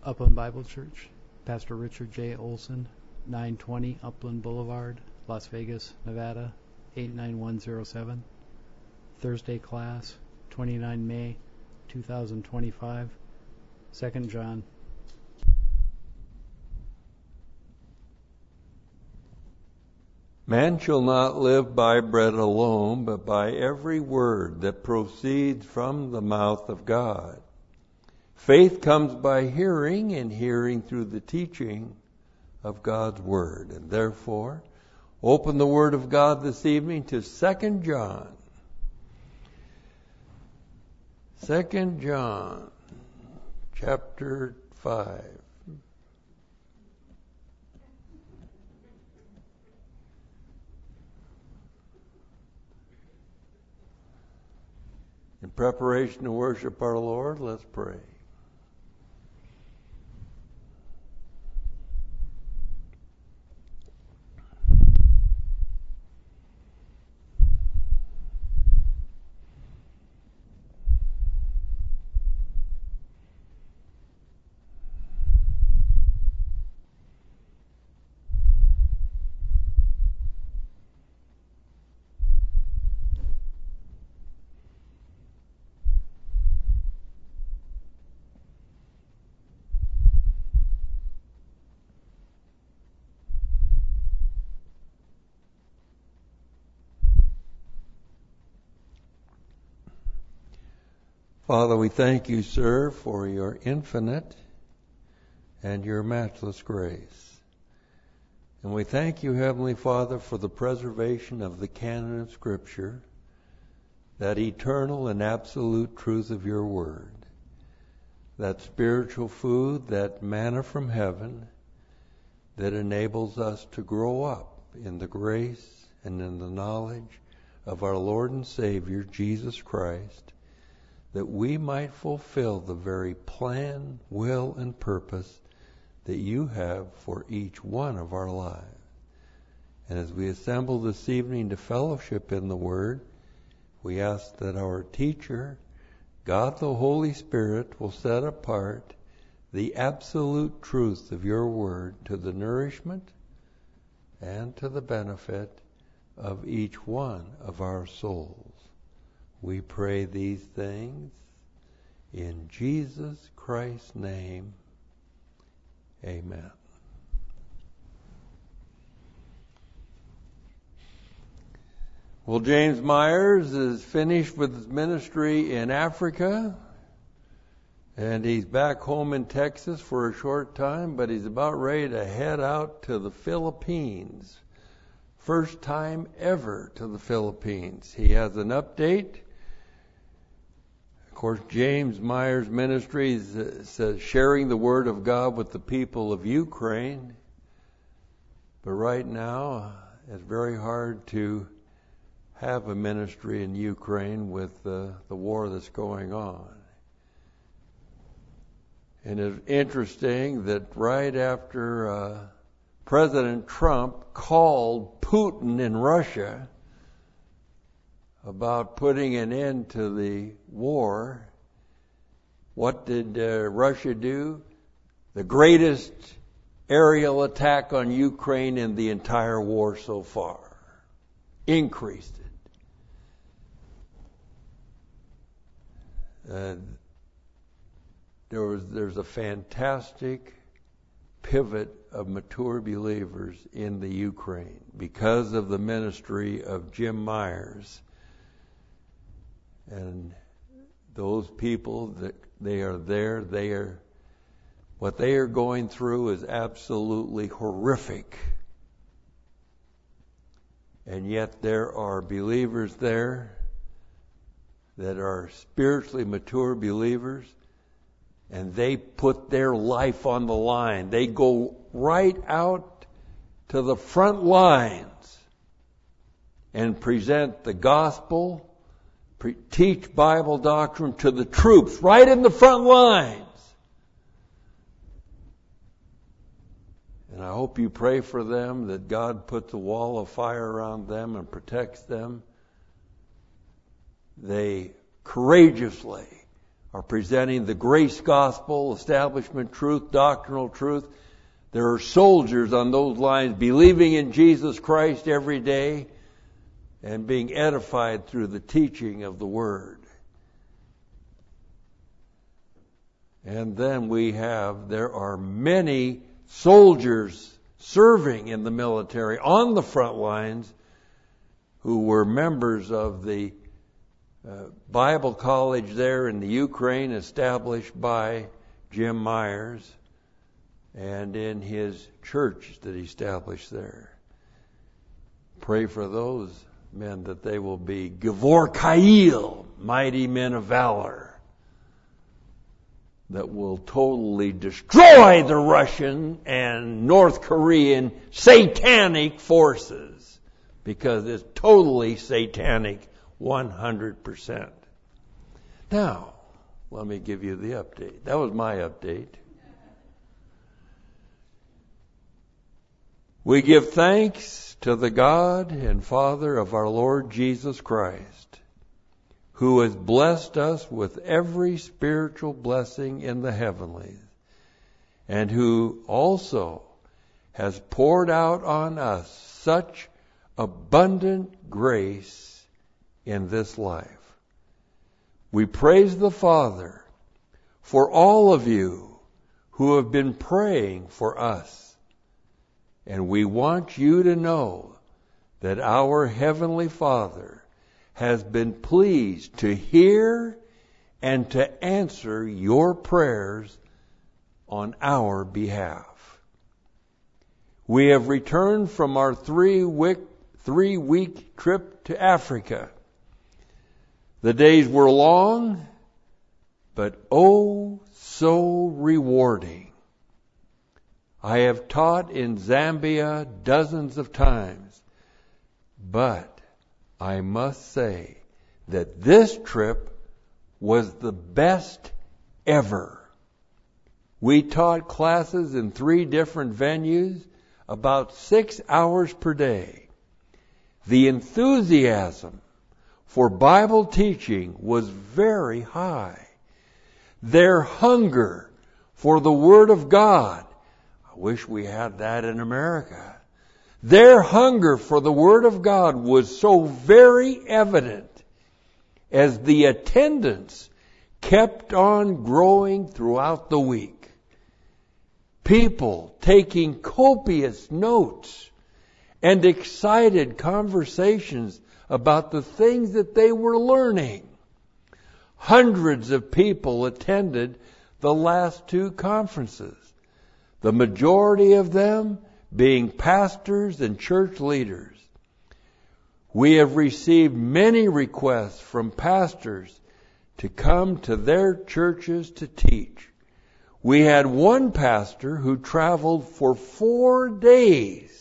Upland Bible Church, Pastor Richard J. Olson, 920 Upland Boulevard, Las Vegas, Nevada, 89107. Thursday class, 29 May 2025, 2 John. Man shall not live by bread alone, but by every word that proceeds from the mouth of God. Faith comes by hearing, and hearing through the teaching of God's Word. And therefore, open the Word of God this evening to 2 John. 2 John, chapter 5. In preparation to worship our Lord, let's pray. Father, we thank you, sir, for your infinite and your matchless grace. And we thank you, Heavenly Father, for the preservation of the canon of Scripture, that eternal and absolute truth of your word, that spiritual food, that manna from heaven, that enables us to grow up in the grace and in the knowledge of our Lord and Savior, Jesus Christ, that we might fulfill the very plan, will, and purpose that you have for each one of our lives. And as we assemble this evening to fellowship in the Word, we ask that our teacher, God the Holy Spirit, will set apart the absolute truth of your Word to the nourishment and to the benefit of each one of our souls. We pray these things in Jesus Christ's name. Amen. Well, James Myers is finished with his ministry in Africa, and he's back home in Texas for a short time, but he's about ready to head out to the Philippines. First time ever to the Philippines. He has an update. Of course, James Myers Ministries says sharing the Word of God with the people of Ukraine. But right now, it's very hard to have a ministry in Ukraine with the war that's going on. And it's interesting that right after President Trump called Putin in Russia about putting an end to the war, what did Russia do? The greatest aerial attack on Ukraine in the entire war so far. Increased it. There's a fantastic pivot of mature believers in the Ukraine because of the ministry of Jim Myers. And those people that they are there, what they are going through is absolutely horrific. And yet there are believers there that are spiritually mature believers, and they put their life on the line. They go right out to the front lines and present the gospel, teach Bible doctrine to the troops right in the front lines. And I hope you pray for them that God puts a wall of fire around them and protects them. They courageously are presenting the grace gospel, establishment truth, doctrinal truth. There are soldiers on those lines believing in Jesus Christ every day and being edified through the teaching of the Word. And then there are many soldiers serving in the military on the front lines who were members of the Bible college there in the Ukraine, established by Jim Myers, and in his church that he established there. Pray for those men that they will be Gevor Kail, mighty men of valor, that will totally destroy the Russian and North Korean satanic forces, because it's totally satanic 100%. Now, let me give you the update. That was my update. We give thanks to the God and Father of our Lord Jesus Christ, who has blessed us with every spiritual blessing in the heavenlies, and who also has poured out on us such abundant grace in this life. We praise the Father for all of you who have been praying for us. And we want you to know that our Heavenly Father has been pleased to hear and to answer your prayers on our behalf. We have returned from our three-week trip to Africa. The days were long, but oh, so rewarding. I have taught in Zambia dozens of times, but I must say that this trip was the best ever. We taught classes in 3 different venues, about 6 hours per day. The enthusiasm for Bible teaching was very high. Their hunger for the Word of God, I wish we had that in America. Their hunger for the Word of God was so very evident as the attendance kept on growing throughout the week. People taking copious notes and excited conversations about the things that they were learning. Hundreds of people attended the last 2 conferences, the majority of them being pastors and church leaders. We have received many requests from pastors to come to their churches to teach. We had one pastor who traveled for 4 days.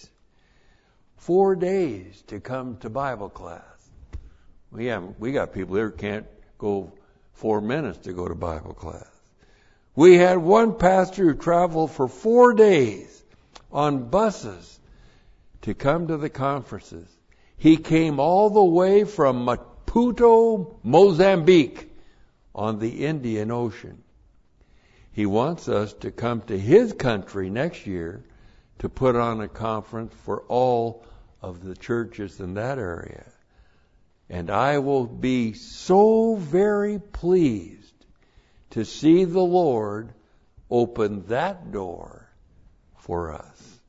4 days to come to Bible class. We got people there who can't go 4 minutes to go to Bible class. We had one pastor who traveled for 4 days on buses to come to the conferences. He came all the way from Maputo, Mozambique, on the Indian Ocean. He wants us to come to his country next year to put on a conference for all of the churches in that area. And I will be so very pleased to see the Lord open that door for us.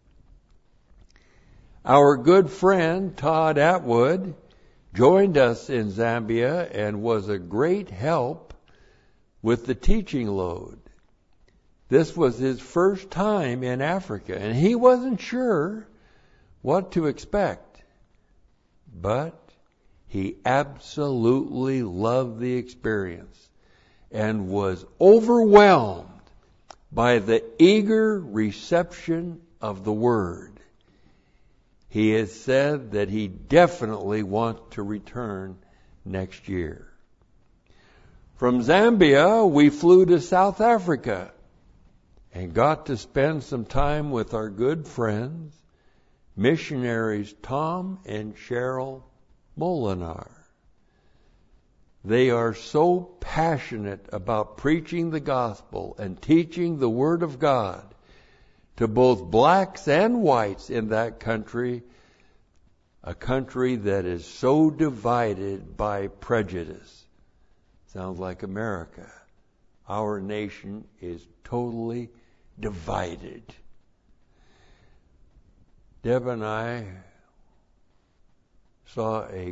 Our good friend Todd Atwood joined us in Zambia and was a great help with the teaching load. This was his first time in Africa, and he wasn't sure what to expect. But he absolutely loved the experience and was overwhelmed by the eager reception of the Word. He has said that he definitely wants to return next year. From Zambia, we flew to South Africa and got to spend some time with our good friends, missionaries Tom and Cheryl Molinar. They are so passionate about preaching the gospel and teaching the Word of God to both blacks and whites in that country, a country that is so divided by prejudice. Sounds like America. Our nation is totally divided. Deb and I saw it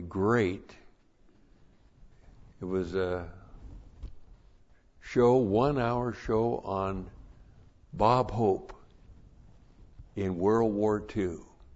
was a show, 1 hour show on Bob Hope in World War II.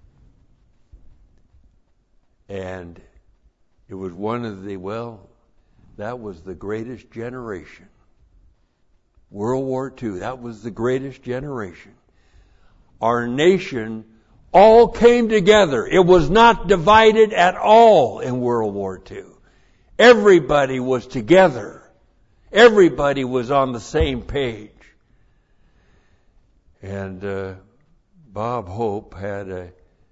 And it was that was the greatest generation. World War II, that was the greatest generation. Our nation all came together. It was not divided at all in World War II. Everybody was together. Everybody was on the same page. And Bob Hope had a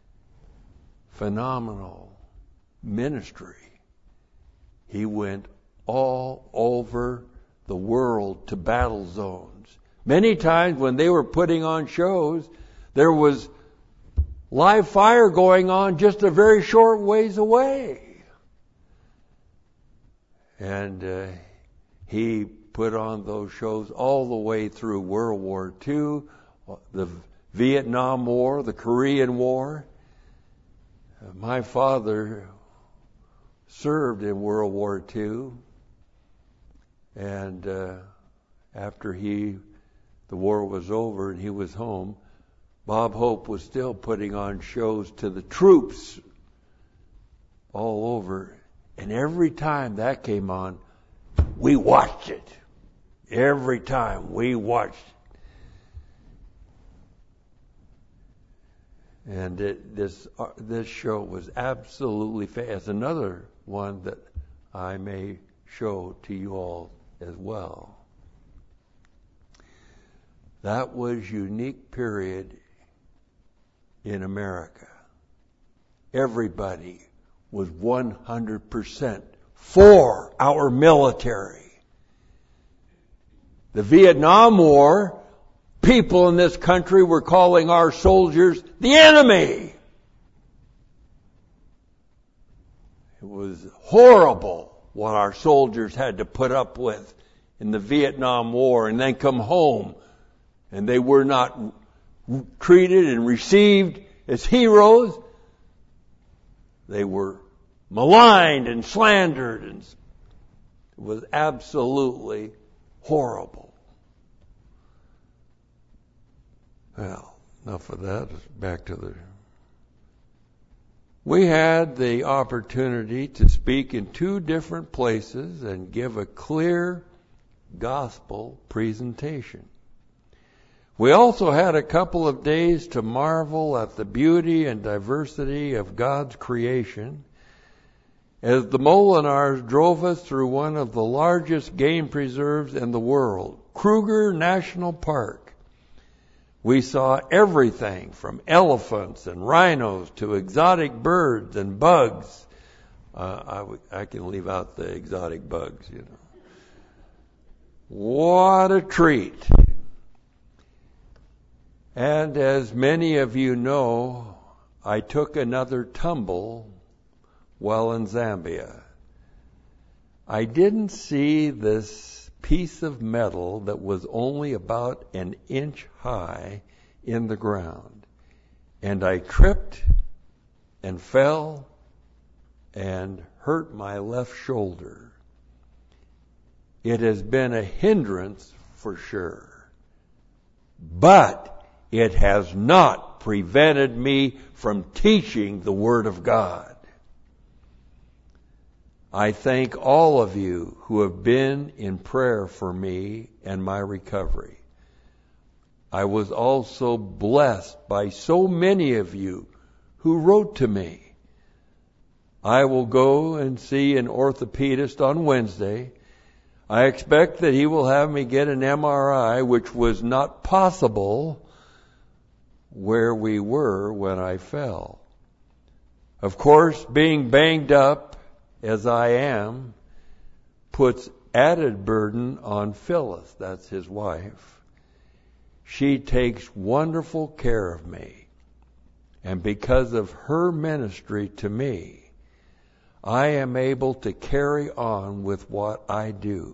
phenomenal ministry. He went all over the world to battle zones. Many times when they were putting on shows, there was live fire going on just a very short ways away. And he put on those shows all the way through World War II, the Vietnam War, the Korean War. My father served in World War II, and after the war was over and he was home, Bob Hope was still putting on shows to the troops all over. And every time that came on, we watched it. Every time we watched it. And this show was absolutely fast. Another one that I may show to you all as well. That was unique period in America. Everybody was 100% for our military. The Vietnam War, people in this country were calling our soldiers the enemy. It was horrible what our soldiers had to put up with in the Vietnam War and then come home, and they were not treated and received as heroes. They were maligned and slandered, and it was absolutely horrible. Well, enough of that. Back to we had the opportunity to speak in 2 different places and give a clear gospel presentation. We also had a couple of days to marvel at the beauty and diversity of God's creation as the Molinars drove us through one of the largest game preserves in the world, Kruger National Park. We saw everything from elephants and rhinos to exotic birds and bugs. I can leave out the exotic bugs, you know. What a treat. And as many of you know, I took another tumble while in Zambia. I didn't see this piece of metal that was only about an inch high in the ground. And I tripped and fell and hurt my left shoulder. It has been a hindrance for sure. But it has not prevented me from teaching the Word of God. I thank all of you who have been in prayer for me and my recovery. I was also blessed by so many of you who wrote to me. I will go and see an orthopedist on Wednesday. I expect that he will have me get an MRI, which was not possible where we were when I fell. Of course, being banged up as I am, puts added burden on Phyllis, that's his wife. She takes wonderful care of me. And because of her ministry to me, I am able to carry on with what I do.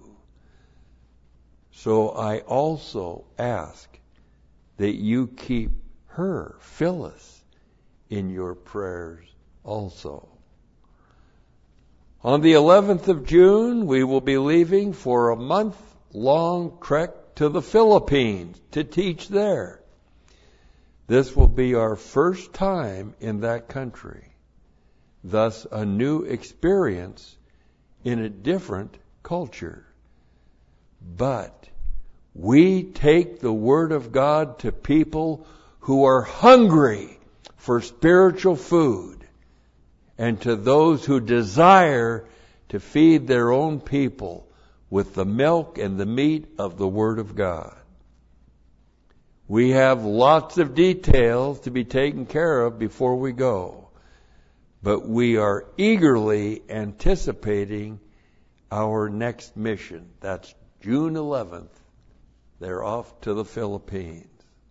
So I also ask that you keep her, Phyllis, in your prayers also. On the 11th of June, we will be leaving for a month-long trek to the Philippines to teach there. This will be our first time in that country, thus a new experience in a different culture. But we take the Word of God to people who are hungry for spiritual food, and to those who desire to feed their own people with the milk and the meat of the Word of God. We have lots of details to be taken care of before we go, but we are eagerly anticipating our next mission. That's June 11th. They're off to the Philippines.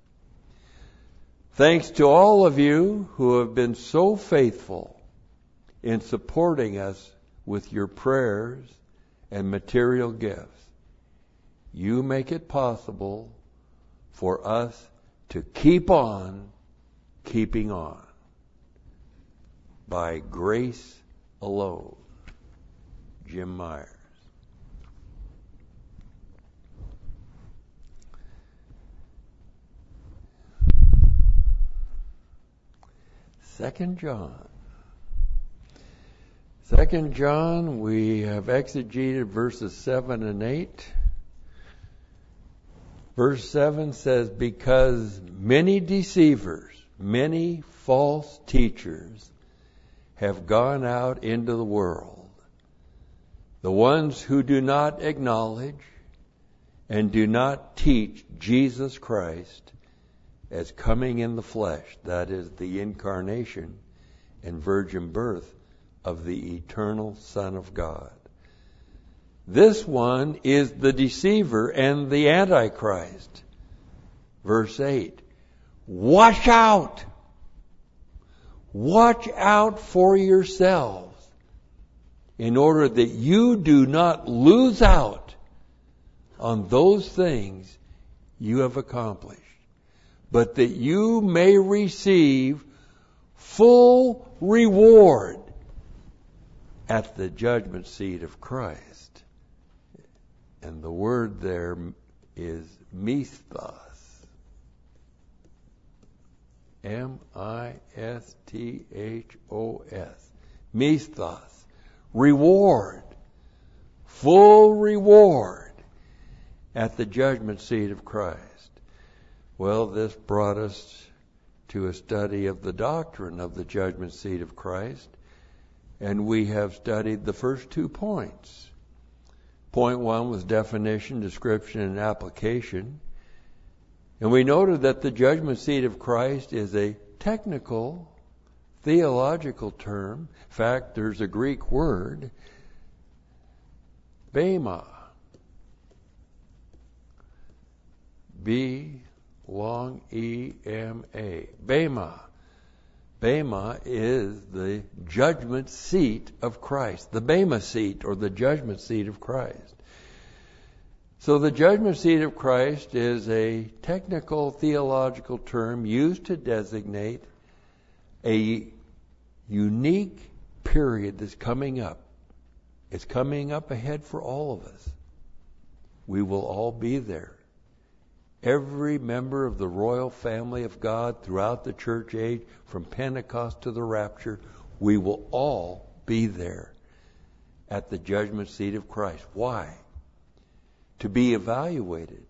Thanks to all of you who have been so faithful in supporting us with your prayers and material gifts. You make it possible for us to keep on keeping on by grace alone. Jim Myers. Second John. 2 John, we have exegeted verses 7 and 8. Verse 7 says, because many deceivers, many false teachers have gone out into the world, the ones who do not acknowledge and do not teach Jesus Christ as coming in the flesh, that is, the incarnation and virgin birth of the eternal Son of God. This one is the deceiver and the Antichrist. Verse 8. Watch out! Watch out for yourselves in order that you do not lose out on those things you have accomplished, but that you may receive full reward at the judgment seat of Christ. And the word there is misthos. M-I-S-T-H-O-S. Misthos. Reward. Full reward at the judgment seat of Christ. Well, this brought us to a study of the doctrine of the judgment seat of Christ. And we have studied the first 2 points. Point 1 was definition, description, and application. And we noted that the judgment seat of Christ is a technical, theological term. In fact, there's a Greek word, bema. B-long-E-M-A. Bema. Bema is the judgment seat of Christ. The Bema seat, or the judgment seat of Christ. So the judgment seat of Christ is a technical theological term used to designate a unique period that's coming up. It's coming up ahead for all of us. We will all be there. Every member of the royal family of God throughout the church age, from Pentecost to the rapture, we will all be there at the judgment seat of Christ. Why? To be evaluated.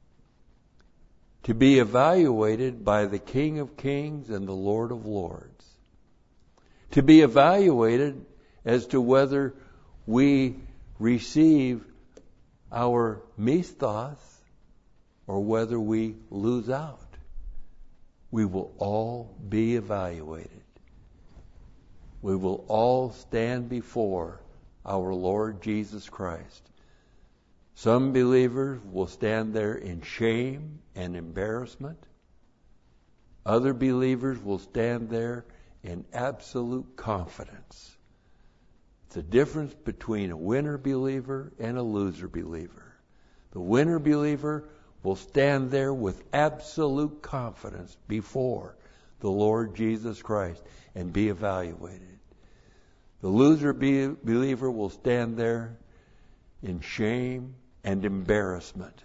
To be evaluated by the King of Kings and the Lord of Lords. To be evaluated as to whether we receive our misthos or whether we lose out. We will all be evaluated. We will all stand before our Lord Jesus Christ. Some believers will stand there in shame and embarrassment. Other believers will stand there in absolute confidence. It's a difference between a winner believer and a loser believer. The winner believer will stand there with absolute confidence before the Lord Jesus Christ and be evaluated. The loser believer will stand there in shame and embarrassment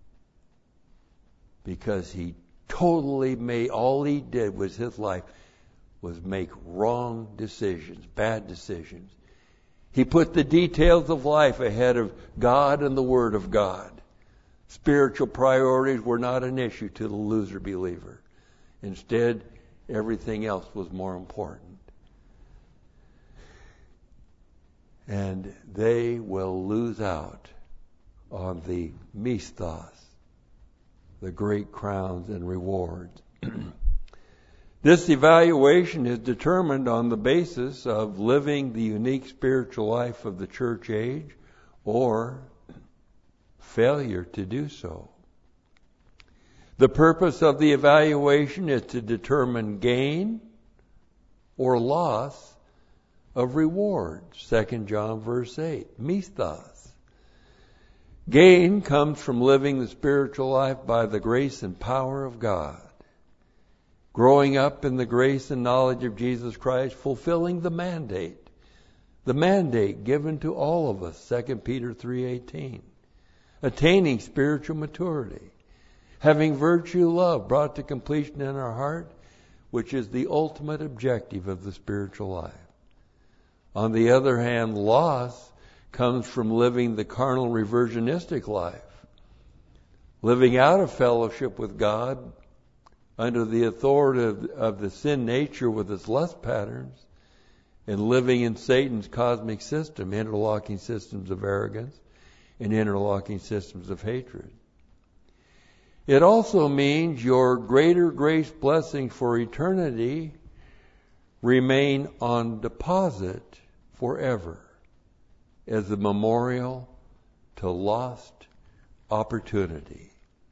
because he totally made, all he did was his life was make wrong decisions, bad decisions. He put the details of life ahead of God and the Word of God. Spiritual priorities were not an issue to the loser believer. Instead, everything else was more important. And they will lose out on the misthos, the great crowns and rewards. This evaluation is determined on the basis of living the unique spiritual life of the church age or failure to do so. The purpose of the evaluation is to determine gain or loss of rewards. 2 John verse 8, misthos. Gain comes from living the spiritual life by the grace and power of God. Growing up in the grace and knowledge of Jesus Christ, fulfilling the mandate given to all of us, 2 Peter 3:18. Attaining spiritual maturity, having virtue, love brought to completion in our heart, which is the ultimate objective of the spiritual life. On the other hand, loss comes from living the carnal reversionistic life, living out of fellowship with God under the authority of the sin nature with its lust patterns, and living in Satan's cosmic system, interlocking systems of arrogance and interlocking systems of hatred. It also means your greater grace blessings for eternity remain on deposit forever as a memorial to lost opportunity.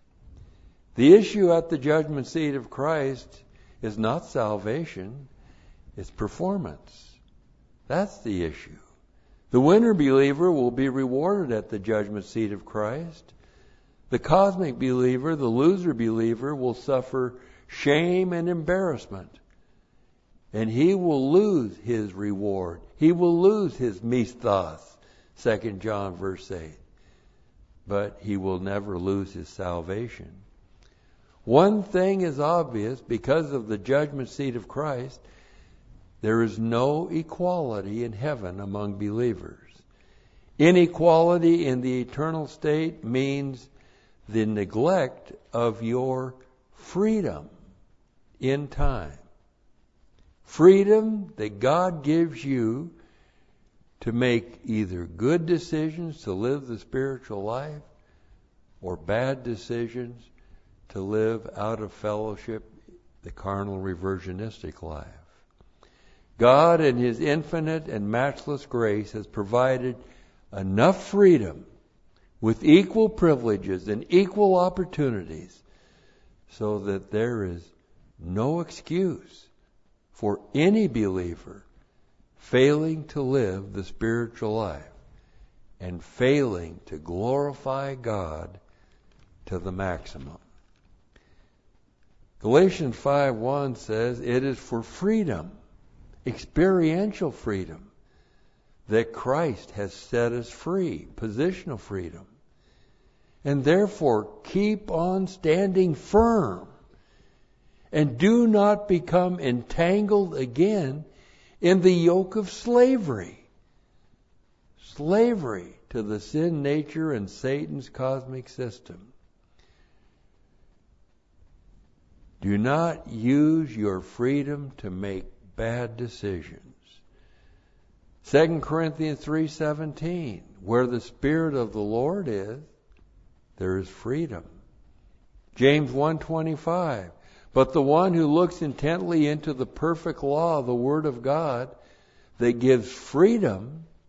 The issue at the judgment seat of Christ is not salvation, it's performance. That's the issue. The winner believer will be rewarded at the judgment seat of Christ. The cosmic believer, the loser believer, will suffer shame and embarrassment. And he will lose his reward. He will lose his misthos, 2 John verse 8. But he will never lose his salvation. One thing is obvious, because of the judgment seat of Christ, there is no equality in heaven among believers. Inequality in the eternal state means the neglect of your freedom in time. Freedom that God gives you to make either good decisions to live the spiritual life or bad decisions to live out of fellowship the carnal reversionistic life. God in His infinite and matchless grace has provided enough freedom with equal privileges and equal opportunities so that there is no excuse for any believer failing to live the spiritual life and failing to glorify God to the maximum. Galatians 5:1 says, it is for freedom, experiential freedom, that Christ has set us free, positional freedom. And therefore, keep on standing firm and do not become entangled again in the yoke of slavery. Slavery to the sin nature and Satan's cosmic system. Do not use your freedom to make bad decisions. 2 Corinthians 3:17, where the Spirit of the Lord is, there is freedom. James 1:25, but the one who looks intently into the perfect law, the Word of God, that gives freedom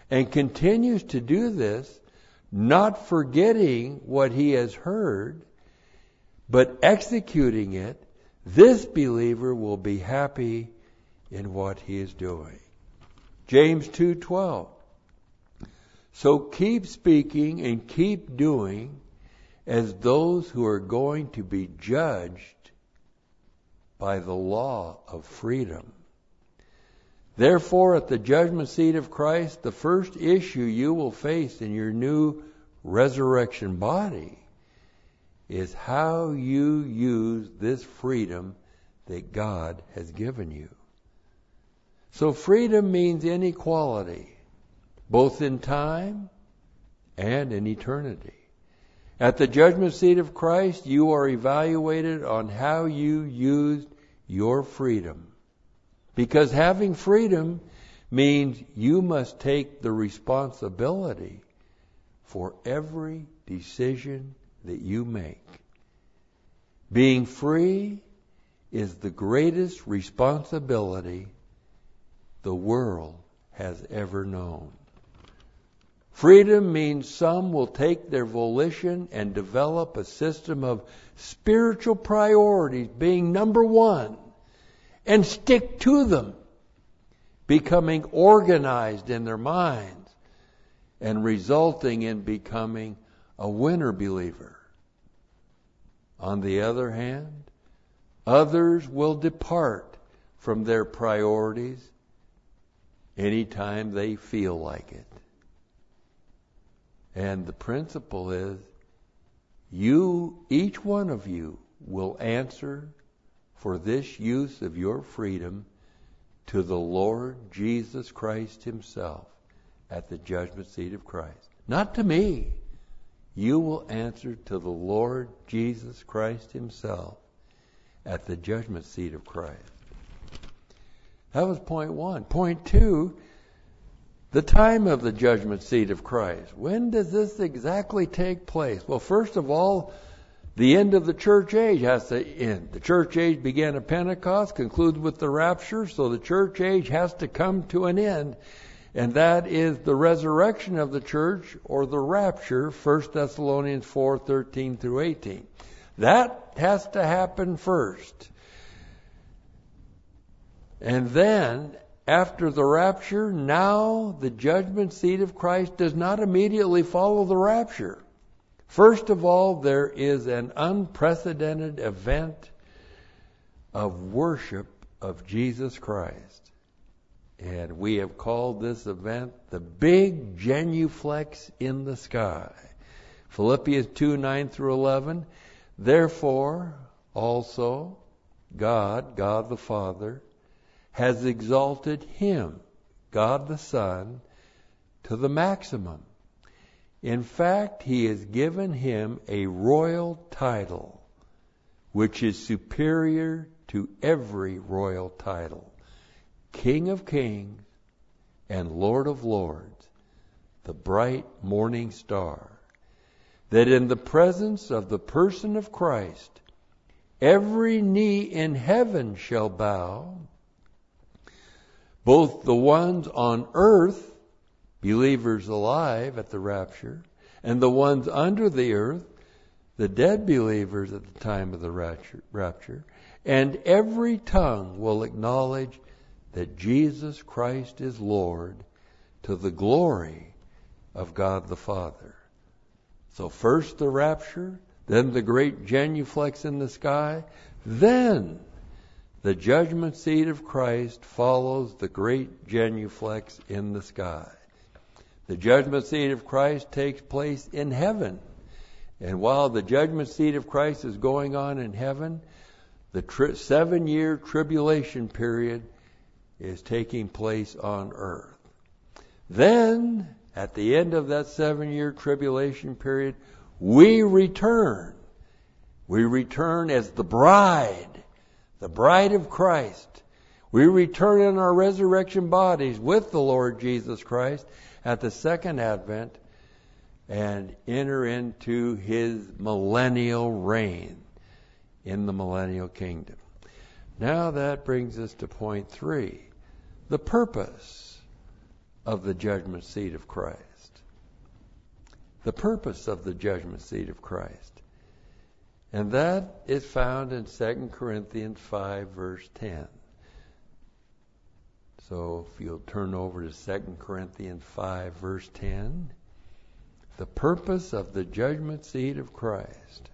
and continues to do this, not forgetting what he has heard, but executing it, this believer will be happy in what he is doing. James 2:12. So keep speaking and keep doing as those who are going to be judged by the law of freedom. Therefore, at the judgment seat of Christ, the first issue you will face in your new resurrection body is how you use this freedom that God has given you. So freedom means inequality, both in time and in eternity. At the judgment seat of Christ, you are evaluated on how you used your freedom. Because having freedom means you must take the responsibility for every decision that you make. Being free is the greatest responsibility the world has ever known. Freedom means some will take their volition and develop a system of spiritual priorities being number one and stick to them, becoming organized in their minds and resulting in becoming a winner believer. On the other hand, others will depart from their priorities anytime they feel like it. And the principle is, each one of you will answer for this use of your freedom to the Lord Jesus Christ himself at the judgment seat of Christ. Not to me. You will answer to the Lord Jesus Christ himself at the judgment seat of Christ. That was point one. Point two, the time of the judgment seat of Christ. When does this exactly take place? Well, first of all, the end of the church age has to end. The church age began at Pentecost, concludes with the rapture, so the church age has to come to an end. And that is the resurrection of the church, or the rapture, 1 Thessalonians 4:13 through 18. That has to happen first. And then, after the rapture, now the judgment seat of Christ does not immediately follow the rapture. First of all, there is an unprecedented event of worship of Jesus Christ. And we have called this event the big genuflex in the sky. Philippians 2:9 through 11. Therefore, also, God the Father, has exalted him, God the Son, to the maximum. In fact, he has given him a royal title, which is superior to every royal title. King of Kings and Lord of Lords, the bright morning star, that in the presence of the person of Christ, every knee in heaven shall bow, both the ones on earth, believers alive at the rapture, and the ones under the earth, the dead believers at the time of the rapture, and every tongue will acknowledge that Jesus Christ is Lord, to the glory of God the Father. So first the rapture, then the great genuflex in the sky, then the judgment seat of Christ follows the great genuflex in the sky. The judgment seat of Christ takes place in heaven. And while the judgment seat of Christ is going on in heaven, the 7-year tribulation period is taking place on earth. Then, at the end of that 7-year tribulation period, we return. We return as the bride of Christ. We return in our resurrection bodies with the Lord Jesus Christ at the second advent and enter into his millennial reign in the millennial kingdom. Now that brings us to point 3, the purpose of the judgment seat of Christ. The purpose of the judgment seat of Christ. And that is found in 2 Corinthians 5, verse 10. So if you'll turn over to 2 Corinthians 5, verse 10. The purpose of the judgment seat of Christ.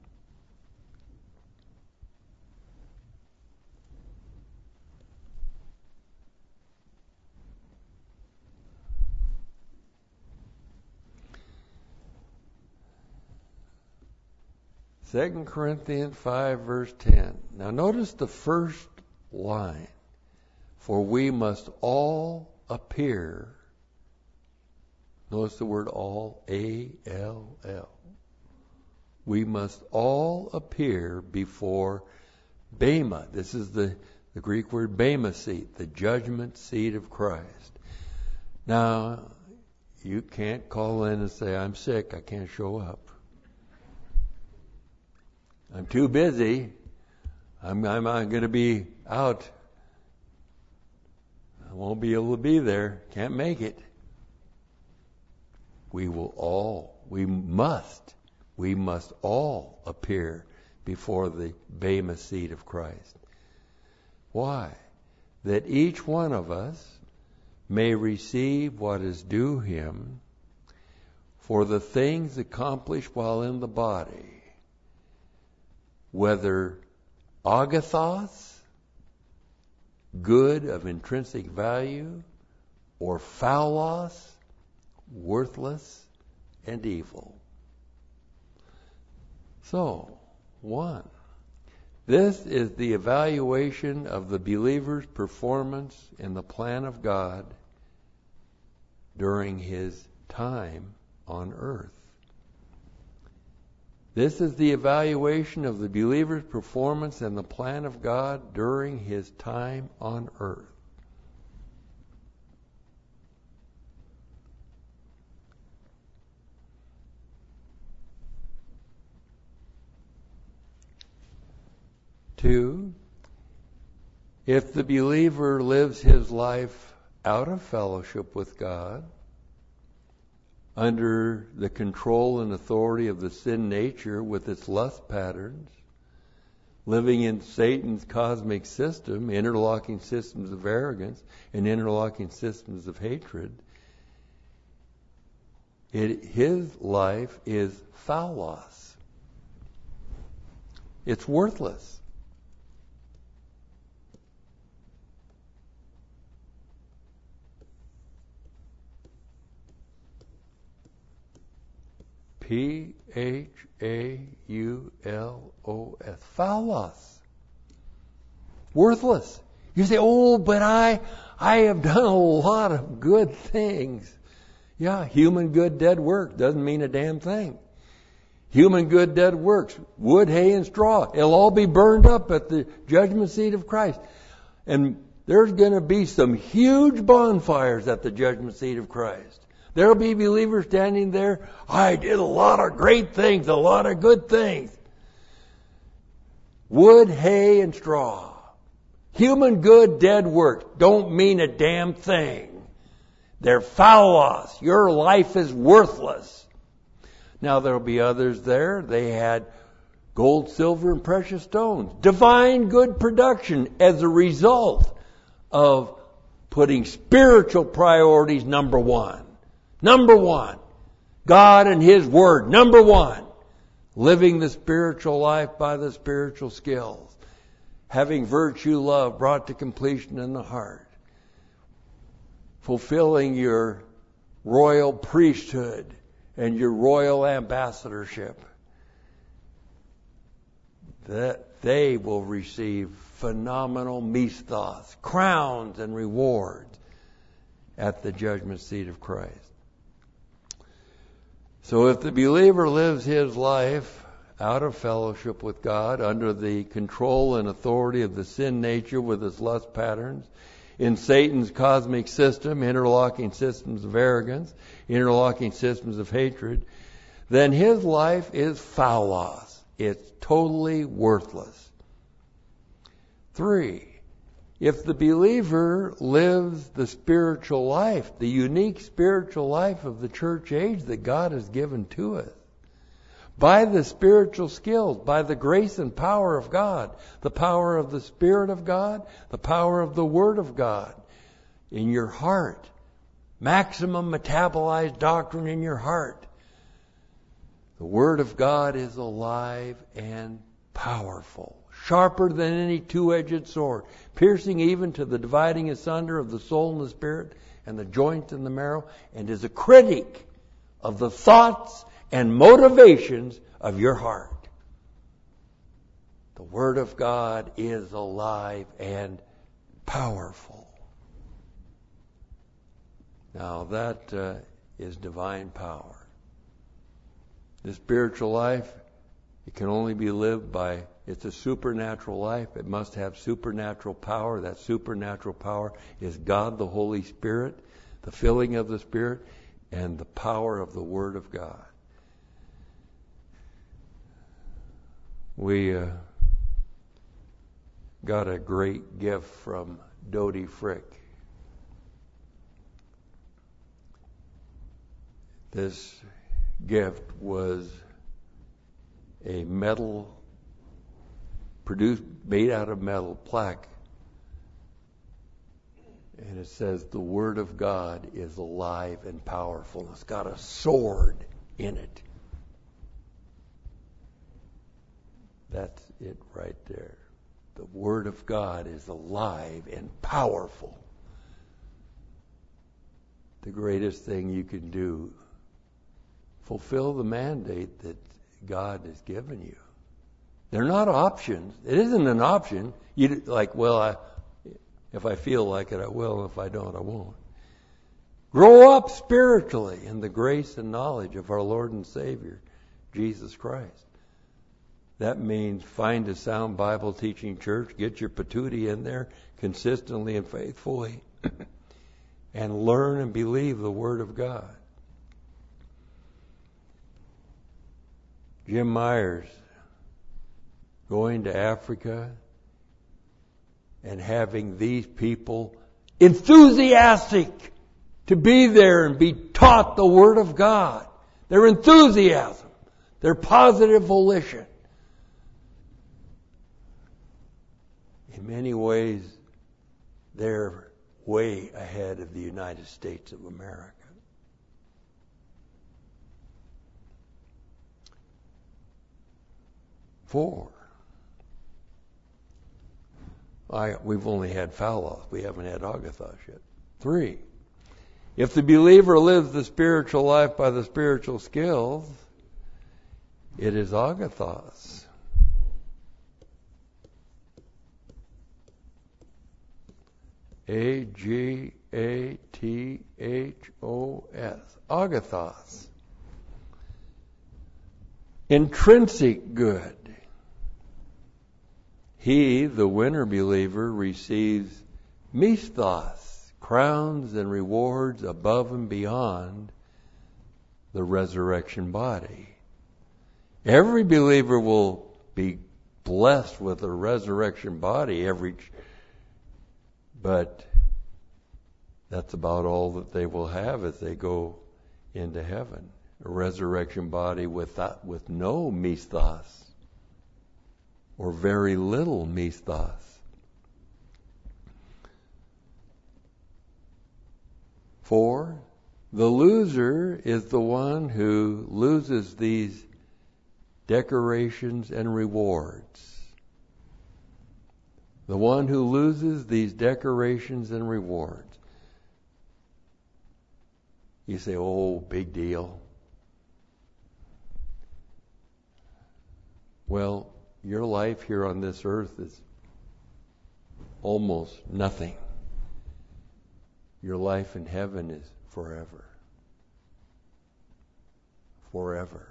Second Corinthians 5, verse 10. Now notice the first line. For we must all appear. Notice the word all, A-L-L. We must all appear before Bema. This is the Greek word Bema seat, the judgment seat of Christ. Now, you can't call in and say, I'm sick, I can't show up. I'm too busy. I'm going to be out. I won't be able to be there. Can't make it. We must all appear before the Bema seat of Christ. Why? That each one of us may receive what is due him for the things accomplished while in the body, whether agathos, good of intrinsic value, or phaulos, worthless and evil. So, 1. This is the evaluation of the believer's performance in the plan of God during his time on earth. This is the evaluation of the believer's performance in the plan of God during his time on earth. Two, if the believer lives his life out of fellowship with God, under the control and authority of the sin nature with its lust patterns, living in Satan's cosmic system, interlocking systems of arrogance and interlocking systems of hatred, his life is phaulos. It's worthless. P-H-A-U-L-O-S. Phaulos. Worthless. You say, oh, but I have done a lot of good things. Yeah, human good dead work doesn't mean a damn thing. Human good dead works, wood, hay, and straw. It'll all be burned up at the judgment seat of Christ. And there's going to be some huge bonfires at the judgment seat of Christ. There'll be believers standing there. I did a lot of great things, a lot of good things. Wood, hay, and straw. Human good dead works don't mean a damn thing. They're phaulos. Your life is worthless. Now there'll be others there. They had gold, silver, and precious stones. Divine good production as a result of putting spiritual priorities number one. Number one, God and His Word. Number one, living the spiritual life by the spiritual skills. Having virtue, love brought to completion in the heart. Fulfilling your royal priesthood and your royal ambassadorship. That they will receive phenomenal misthos, crowns and rewards at the judgment seat of Christ. So if the believer lives his life out of fellowship with God, under the control and authority of the sin nature with its lust patterns, in Satan's cosmic system, interlocking systems of arrogance, interlocking systems of hatred, then his life is phaulos. It's totally worthless. 3, If the believer lives the spiritual life, the unique spiritual life of the church age that God has given to us, by the spiritual skills, by the grace and power of God, the power of the Spirit of God, the power of the Word of God in your heart, maximum metabolized doctrine in your heart. The Word of God is alive and powerful, sharper than any two-edged sword, piercing even to the dividing asunder of the soul and the spirit and the joint and the marrow, and is a critic of the thoughts and motivations of your heart. The Word of God is alive and powerful. Now that is divine power. The spiritual life, it can only be lived by, it's a supernatural life. It must have supernatural power. That supernatural power is God the Holy Spirit, the filling of the Spirit, and the power of the Word of God. We got a great gift from Dodie Frick. This gift was a metal, made out of metal plaque. And it says, the Word of God is alive and powerful. It's got a sword in it. That's it right there. The Word of God is alive and powerful. The greatest thing you can do, fulfill the mandate that God has given you. They're not options. It isn't an option. You like, well, if I feel like it, I will. If I don't, I won't. Grow up spiritually in the grace and knowledge of our Lord and Savior, Jesus Christ. That means find a sound Bible teaching church, get your patootie in there consistently and faithfully, and learn and believe the Word of God. Jim Myers going to Africa and having these people enthusiastic to be there and be taught the Word of God. Their enthusiasm, their positive volition. In many ways, they're way ahead of the United States of America. Four. We've only had Faloth. We haven't had Agathos yet. 3. If the believer lives the spiritual life by the spiritual skills, it is Agathos. Agathos. Agathos. Intrinsic good. He, the winner believer, receives misthos, crowns and rewards above and beyond the resurrection body. Every believer will be blessed with a resurrection body, but that's about all that they will have as they go into heaven. A resurrection body with no misthos, or very little misthos. 4, the loser is the one who loses these decorations and rewards. The one who loses these decorations and rewards. You say, oh, big deal. Well, your life here on this earth is almost nothing. Your life in heaven is forever. Forever.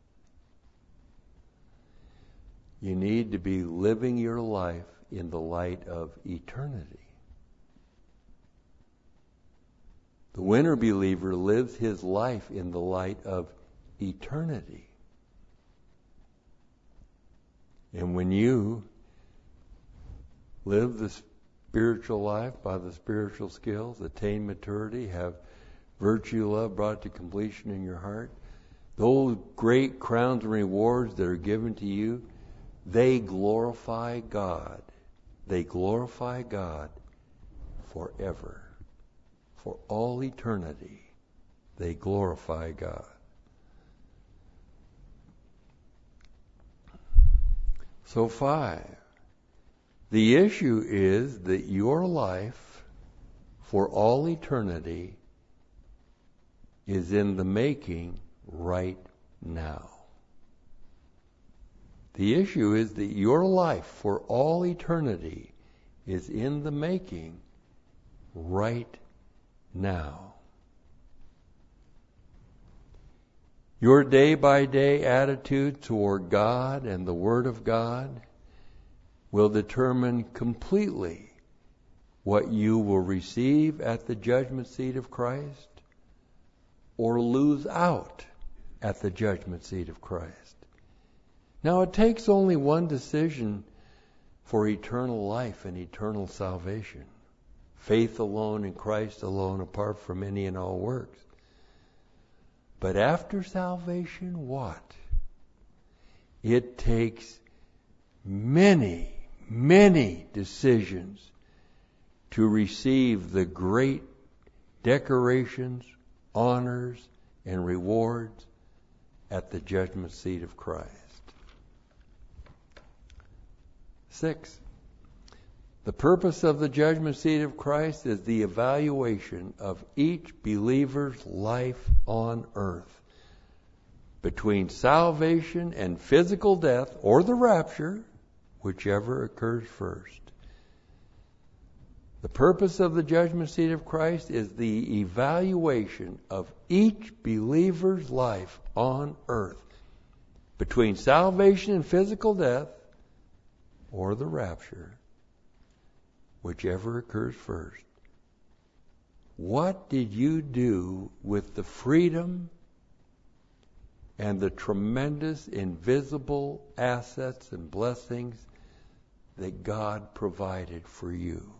You need to be living your life in the light of eternity. The winner believer lives his life in the light of eternity. And when you live the spiritual life by the spiritual skills, attain maturity, have virtue, love brought to completion in your heart. Those great crowns and rewards that are given to you, they glorify God. They glorify God forever. For all eternity, they glorify God. So 5. The issue is that your life for all eternity is in the making right now. The issue is that your life for all eternity is in the making right now. Your day-by-day attitude toward God and the Word of God will determine completely what you will receive at the judgment seat of Christ or lose out at the judgment seat of Christ. Now, it takes only one decision for eternal life and eternal salvation. Faith alone in Christ alone, apart from any and all works. But after salvation, what? It takes many, many decisions to receive the great decorations, honors, and rewards at the judgment seat of Christ. 6. The purpose of the judgment seat of Christ is the evaluation of each believer's life on earth between salvation and physical death or the rapture, whichever occurs first. The purpose of the judgment seat of Christ is the evaluation of each believer's life on earth between salvation and physical death or the rapture, whichever occurs first. What did you do with the freedom and the tremendous invisible assets and blessings that God provided for you?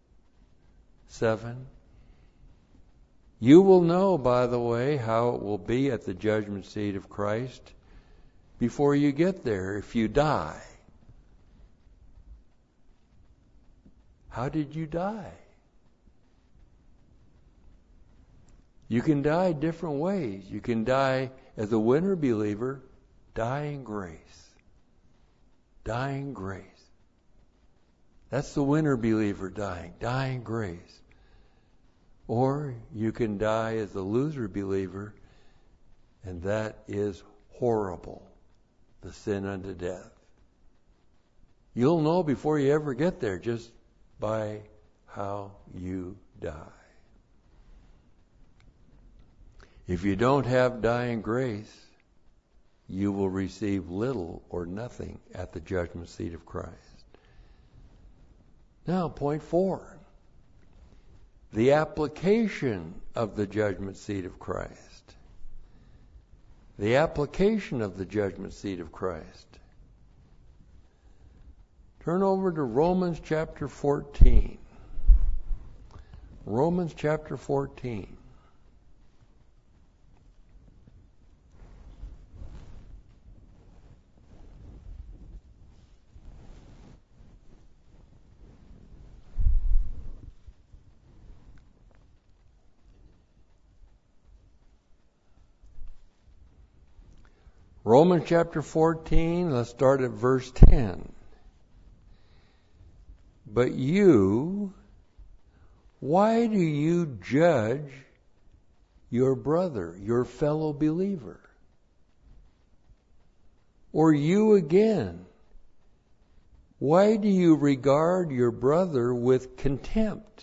7. You will know, by the way, how it will be at the judgment seat of Christ before you get there if you die. How did you die? You can die different ways. You can die as a winner believer, die in grace. Die in grace. That's the winner believer dying. Die in grace. Or you can die as a loser believer, and that is horrible. The sin unto death. You'll know before you ever get there just by how you die. If you don't have dying grace, you will receive little or nothing at the judgment seat of Christ. Now, point 4. The application of the judgment seat of Christ. The application of the judgment seat of Christ. Turn over to Romans chapter 14. Romans chapter 14. Romans chapter 14, let's start at verse 10. But you, why do you judge your brother, your fellow believer? Or you again, why do you regard your brother with contempt?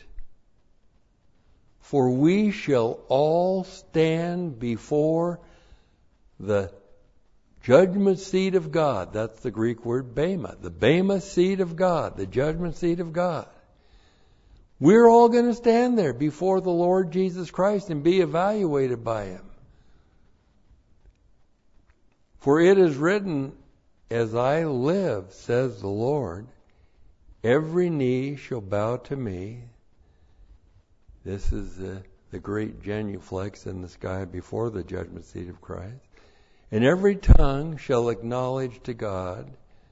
For we shall all stand before the judgment seat of God. That's the Greek word bema. The bema seat of God. The judgment seat of God. We're all going to stand there before the Lord Jesus Christ and be evaluated by Him. For it is written, as I live, says the Lord, every knee shall bow to me. This is the great genuflex in the sky before the judgment seat of Christ. And every tongue shall acknowledge to God.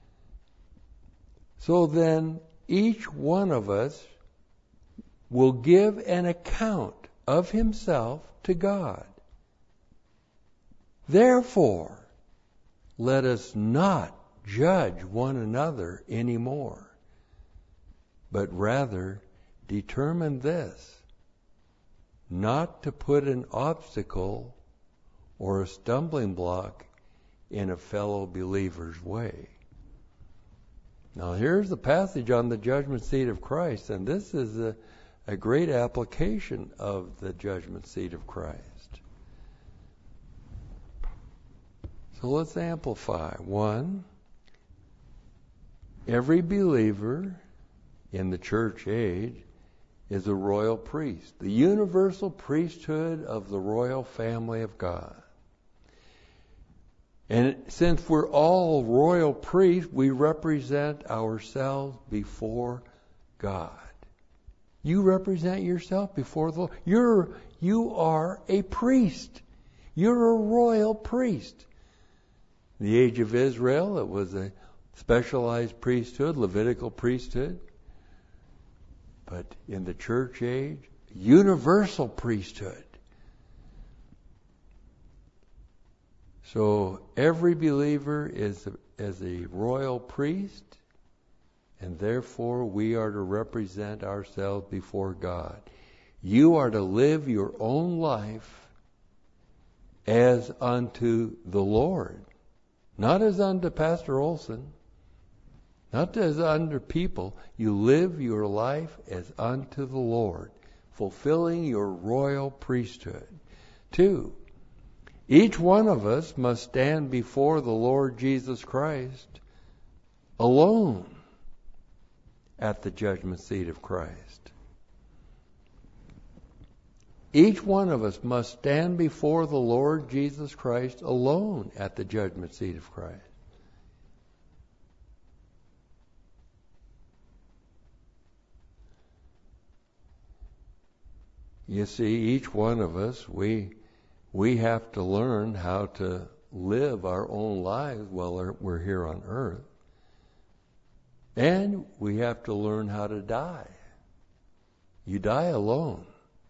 So then each one of us will give an account of himself to God. Therefore, let us not judge one another anymore, but rather determine this, not to put an obstacle or a stumbling block in a fellow believer's way. Now here's the passage on the judgment seat of Christ, and this is a great application of the judgment seat of Christ. So let's amplify. 1, every believer in the church age is a royal priest, the universal priesthood of the royal family of God. And since we're all royal priests, we represent ourselves before God. You represent yourself before the Lord. You are a priest. You're a royal priest. In the age of Israel, it was a specialized priesthood, Levitical priesthood. But in the church age, universal priesthood. So every believer is a royal priest, and therefore we are to represent ourselves before God. You are to live your own life as unto the Lord, not as unto Pastor Olson, not as unto people. You live your life as unto the Lord, fulfilling your royal priesthood. 2, each one of us must stand before the Lord Jesus Christ alone at the judgment seat of Christ. Each one of us must stand before the Lord Jesus Christ alone at the judgment seat of Christ. You see, each one of us, we have to learn how to live our own lives while we're here on earth. And we have to learn how to die. You die alone.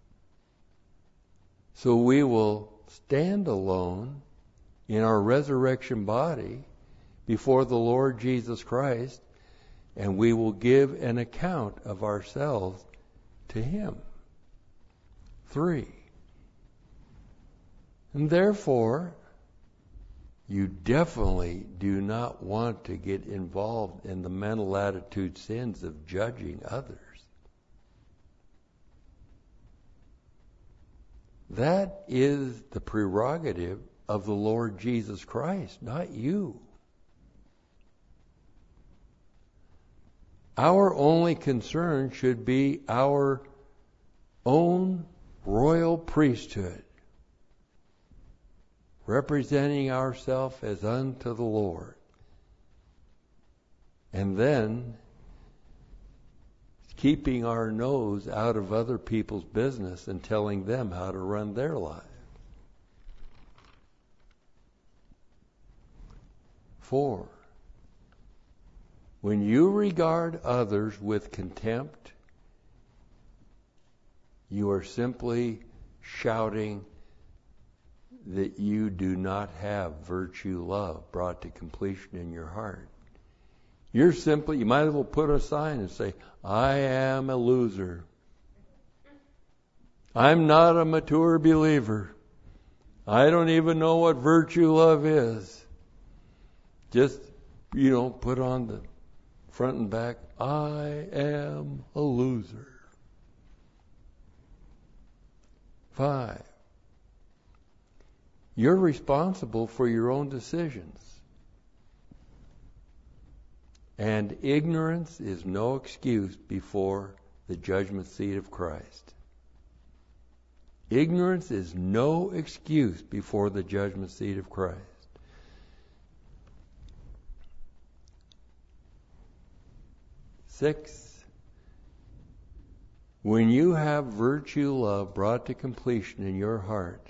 So we will stand alone in our resurrection body before the Lord Jesus Christ, and we will give an account of ourselves to Him. 3, and therefore, you definitely do not want to get involved in the mental attitude sins of judging others. That is the prerogative of the Lord Jesus Christ, not you. Our only concern should be our own royal priesthood, representing ourselves as unto the Lord. And then keeping our nose out of other people's business and telling them how to run their lives. 4, when you regard others with contempt, you are simply shouting that you do not have virtue love brought to completion in your heart. You might as well put a sign and say, I am a loser. I'm not a mature believer. I don't even know what virtue love is. Just, put on the front and back, I am a loser. 5, you're responsible for your own decisions. And ignorance is no excuse before the judgment seat of Christ. Ignorance is no excuse before the judgment seat of Christ. 6. When you have virtue love brought to completion in your heart,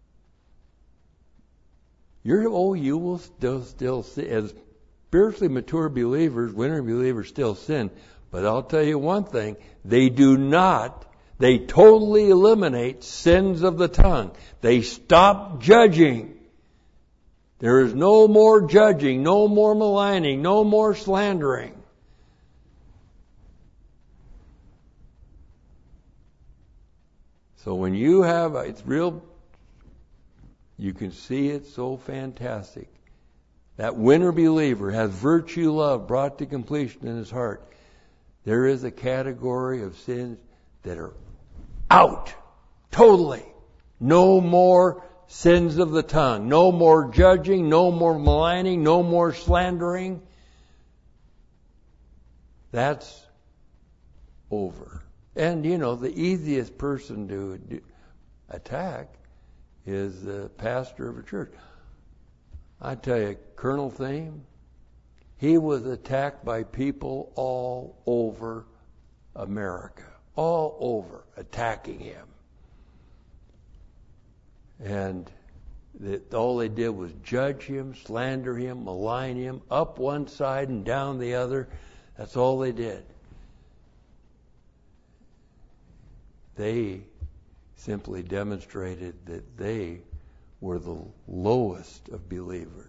you will still sin. As spiritually mature believers, winter believers still sin. But I'll tell you one thing, they totally eliminate sins of the tongue. They stop judging. There is no more judging, no more maligning, no more slandering. So when you have, it's real, you can see it so fantastic. That winter believer has virtue love brought to completion in his heart. There is a category of sins that are out. Totally. No more sins of the tongue. No more judging. No more maligning. No more slandering. That's over. And, the easiest person to attack is the pastor of a church. I tell you, Colonel Thame, he was attacked by people all over America. All over, attacking him. And all they did was judge him, slander him, malign him, up one side and down the other. That's all they did. They simply demonstrated that they were the lowest of believers.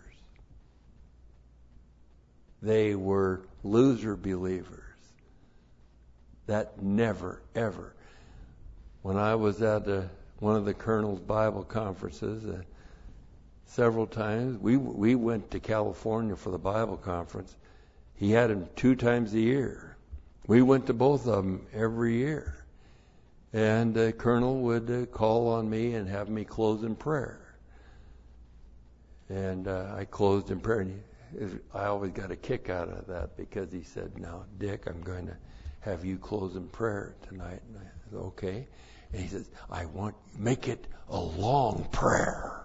They were loser believers. That never, ever. When I was at one of the Colonel's Bible conferences, several times, we went to California for the Bible conference. He had them 2 times a year. We went to both of them every year. And the Colonel would call on me and have me close in prayer. And I closed in prayer. And I always got a kick out of that because he said, "Now, Dick, I'm going to have you close in prayer tonight." And I said, "Okay." And he says, "I want make it a long prayer."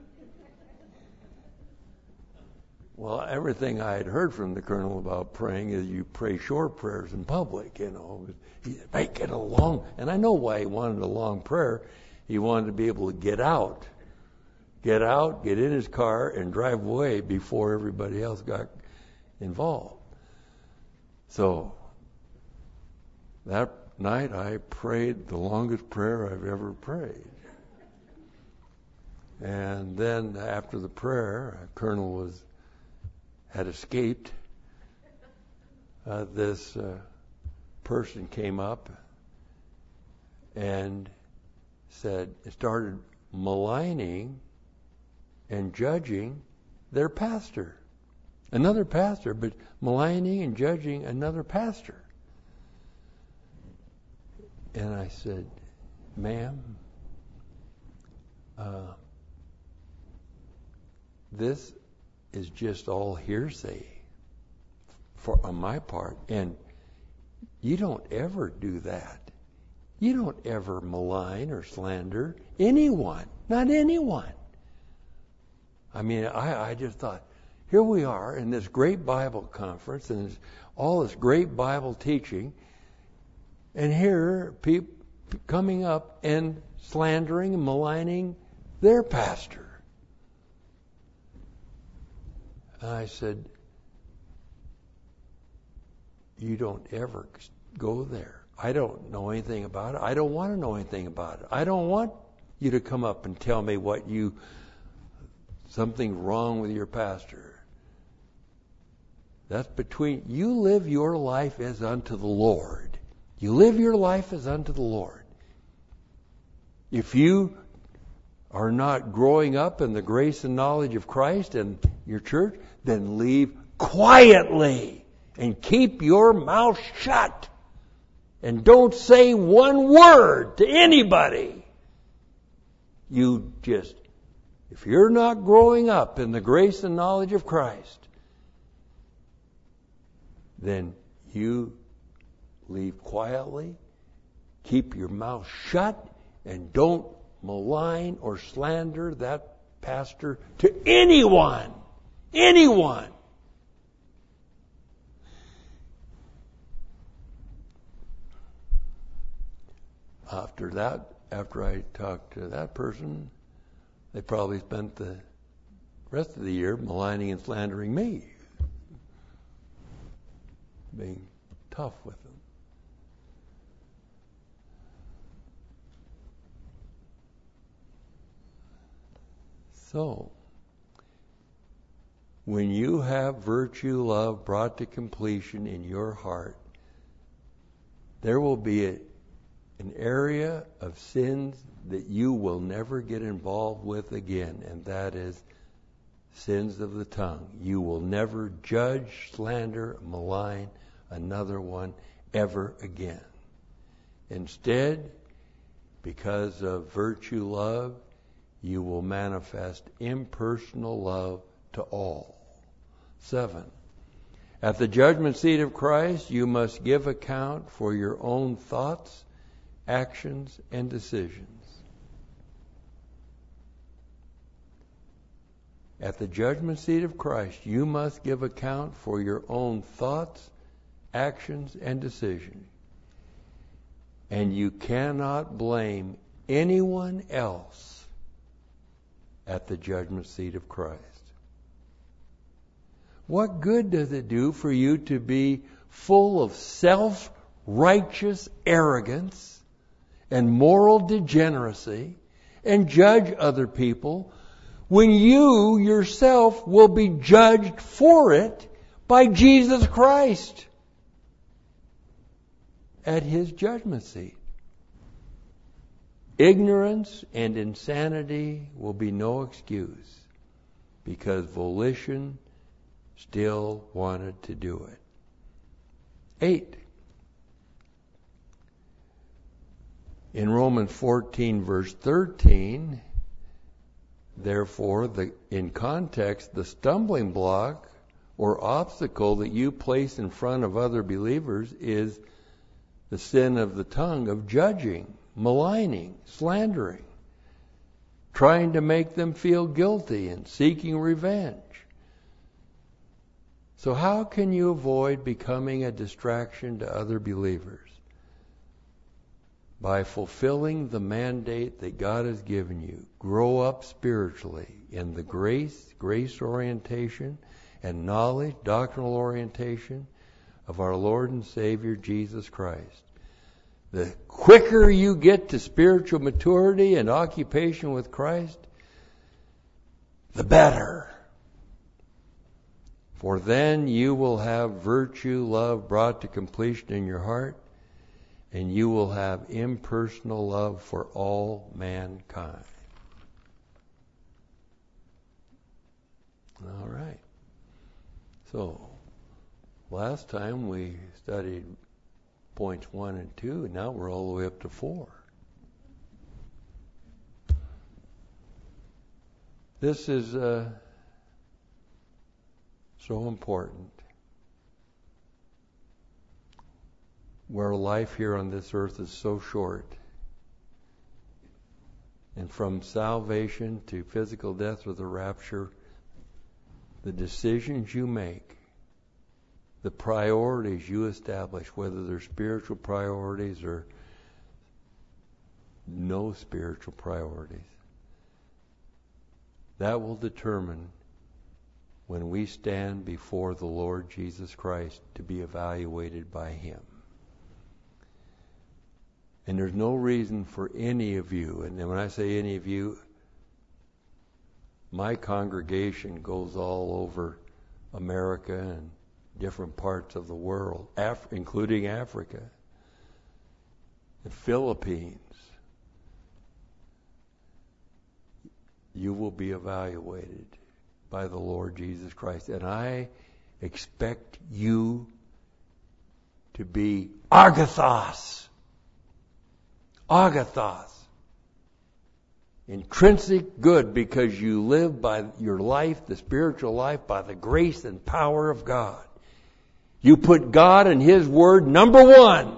Well, everything I had heard from the Colonel about praying is you pray short prayers in public, He said, "Make it a long," and I know why he wanted a long prayer. He wanted to be able to get in his car, and drive away before everybody else got involved. So that night I prayed the longest prayer I've ever prayed. And then after the prayer, Colonel had escaped. This person came up and started maligning and judging their pastor. Another pastor, but maligning and judging another pastor. And I said, "Ma'am, this is just all hearsay on my part. And you don't ever do that. You don't ever malign or slander anyone. Not anyone." I mean, I just thought, here we are in this great Bible conference and all this great Bible teaching, and here people coming up and slandering and maligning their pastor. And I said, "You don't ever go there. I don't know anything about it. I don't want to know anything about it. I don't want you to come up and tell me something wrong with your pastor. That's between you. Live your life as unto the Lord. You live your life as unto the Lord. If you are not growing up in the grace and knowledge of Christ and your church, then leave quietly and keep your mouth shut. And don't say one word to anybody. If you're not growing up in the grace and knowledge of Christ, then you leave quietly, keep your mouth shut, and don't malign or slander that pastor to anyone. Anyone. after I talked to that person, they probably spent the rest of the year maligning and slandering me, being tough with them. So, when you have virtue, love brought to completion in your heart, there will be an area of sins that you will never get involved with again, and that is sins of the tongue. You will never judge, slander, malign another one ever again. Instead, because of virtue, love, you will manifest impersonal love to all. 7. At the judgment seat of Christ, you must give account for your own thoughts, actions, and decisions. At the judgment seat of Christ, you must give account for your own thoughts, actions, and decisions. And you cannot blame anyone else at the judgment seat of Christ. What good does it do for you to be full of self-righteous arrogance and moral degeneracy and judge other people when you yourself will be judged for it by Jesus Christ at His judgment seat? Ignorance and insanity will be no excuse because volition still wanted to do it. 8. In Romans 14 verse 13, therefore, in context, the stumbling block or obstacle that you place in front of other believers is the sin of the tongue of judging, maligning, slandering, trying to make them feel guilty and seeking revenge. So how can you avoid becoming a distraction to other believers? By fulfilling the mandate that God has given you. Grow up spiritually in the grace orientation, and knowledge, doctrinal orientation of our Lord and Savior Jesus Christ. The quicker you get to spiritual maturity and occupation with Christ, the better. For then you will have virtue, love brought to completion in your heart, and you will have impersonal love for all mankind. All right. So, last time we studied points 1 and 2, and now we're all the way up to 4. This is so important. Where life here on this earth is so short. And from salvation to physical death or the rapture, the decisions you make, the priorities you establish, whether they're spiritual priorities or no spiritual priorities, that will determine when we stand before the Lord Jesus Christ to be evaluated by Him. And there's no reason for any of you, and when I say any of you, my congregation goes all over America and different parts of the world, including Africa, the Philippines. You will be evaluated by the Lord Jesus Christ. And I expect you to be agathos. Agathos. Intrinsic good, because you live by your life, the spiritual life, by the grace and power of God. You put God and His Word number one.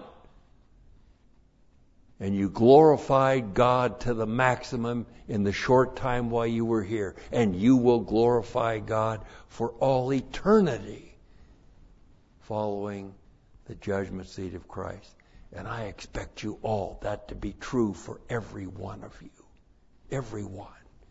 And you glorified God to the maximum in the short time while you were here. And you will glorify God for all eternity following the judgment seat of Christ. And I expect you all that to be true for every one of you. Every one.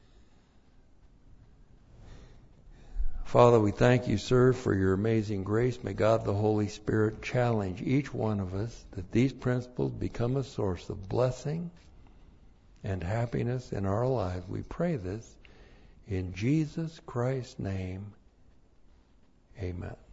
Father, we thank you, sir, for your amazing grace. May God the Holy Spirit challenge each one of us that these principles become a source of blessing and happiness in our lives. We pray this in Jesus Christ's name. Amen.